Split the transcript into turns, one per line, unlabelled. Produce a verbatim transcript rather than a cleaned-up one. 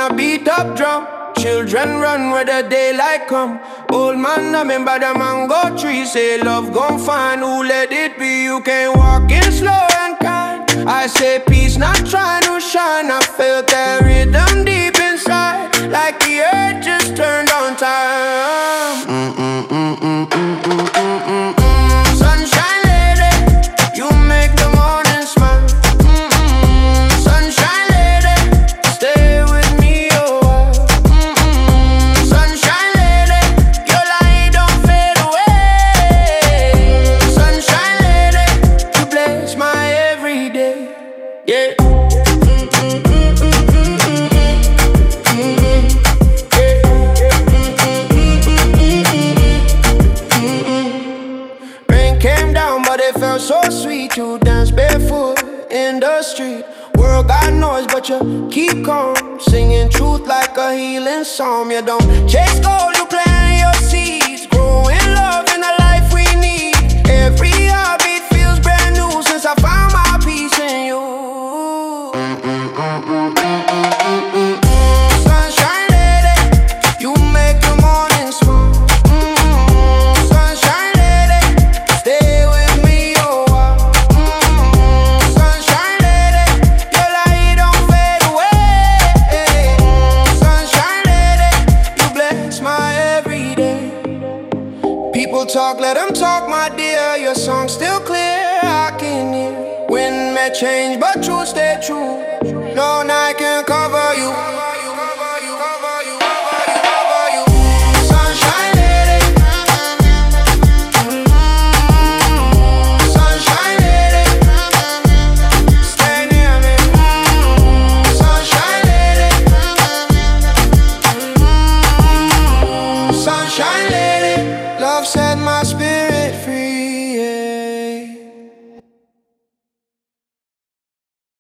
a beat up drum. Children run where the daylight come. Old man, I remember the mango tree. Say love gon' find who let it be. You can walk in slow and kind. I say peace, not trying to shine. I felt that rhythm deep inside, like the earth just turned on time. Mm-mm-mm-mm-mm-mm-mm-mm. Sunshine lady, you make the morning smile. Mm-mm. Sunshine lady, stay with me a while. Mm-mm. Sunshine lady, your light don't fade away. Sunshine lady, you bless my everyday. Yeah. It felt so sweet, you dance barefoot in the street. World got noise, but you keep calm, singing truth like a healing psalm. You don't chase gold, you plant your seeds, grow in love in the life we need. Every heartbeat feels brand new since I found my peace in you. Mm-mm-mm-mm-mm-mm-mm-mm. Sunshine lady, you make the morning smile. Mm-mm. Sunshine lady, stay with me. People talk, let them talk, my dear. Your song's still clear, I can hear. Wind may change, but truth stay true. No night can cover you. Sunshine lady, sunshine lady, stay near me. Sunshine lady, sunshine lady. Love set my spirit free.